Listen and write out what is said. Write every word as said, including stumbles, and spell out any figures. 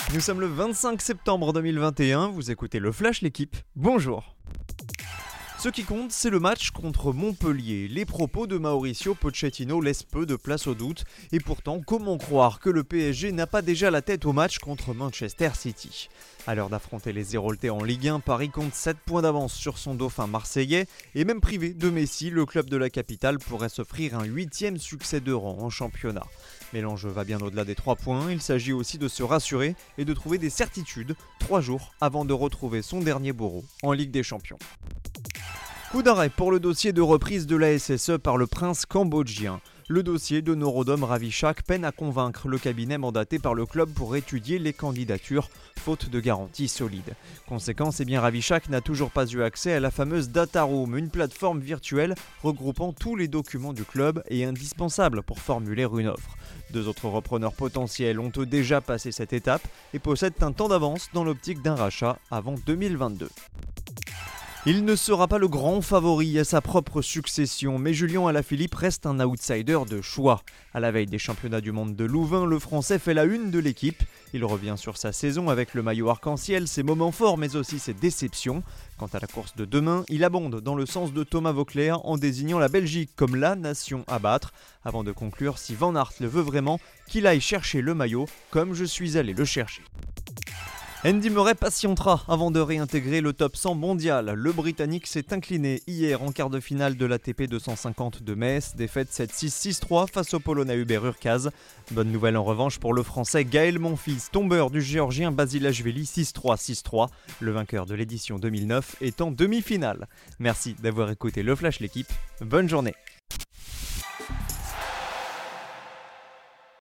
Nous sommes le vingt-cinq septembre deux mille vingt et un, vous écoutez le Flash L'équipe, bonjour. Ce qui compte, c'est le match contre Montpellier. Les propos de Mauricio Pochettino laissent peu de place au doute. Et pourtant, comment croire que le P S G n'a pas déjà la tête au match contre Manchester City ? À l'heure d'affronter les Héroltais en Ligue un, Paris compte sept points d'avance sur son dauphin marseillais. Et même privé de Messi, le club de la capitale pourrait s'offrir un huitième succès de rang en championnat. Mais l'enjeu va bien au-delà des trois points, il s'agit aussi de se rassurer et de trouver des certitudes trois jours avant de retrouver son dernier bourreau en Ligue des Champions. Coup d'arrêt pour le dossier de reprise de l'A S S E par le prince cambodgien. Le dossier de Norodom Ravitchak peine à convaincre le cabinet mandaté par le club pour étudier les candidatures, faute de garanties solides. Conséquence, eh bien Ravitchak n'a toujours pas eu accès à la fameuse Data Room, une plateforme virtuelle regroupant tous les documents du club et indispensable pour formuler une offre. Deux autres repreneurs potentiels ont eux déjà passé cette étape et possèdent un temps d'avance dans l'optique d'un rachat avant deux mille vingt-deux. Il ne sera pas le grand favori à sa propre succession, mais Julien Alaphilippe reste un outsider de choix. À la veille des championnats du monde de Louvain, le Français fait la une de l'équipe. Il revient sur sa saison avec le maillot arc-en-ciel, ses moments forts mais aussi ses déceptions. Quant à la course de demain, il abonde dans le sens de Thomas Voeckler en désignant la Belgique comme la nation à battre, avant de conclure, si Van Aert le veut vraiment, qu'il aille chercher le maillot comme je suis allé le chercher. Andy Murray patientera avant de réintégrer le top cent mondial. Le Britannique s'est incliné hier en quart de finale de l'A T P deux cent cinquante de Metz, défaite sept six six trois face au Polonais Hubert Hurkacz. Bonne nouvelle en revanche pour le Français Gaël Monfils, tombeur du Géorgien Basilashvili six trois six trois, le vainqueur de l'édition deux mille neuf est en demi-finale. Merci d'avoir écouté le Flash L'équipe, bonne journée.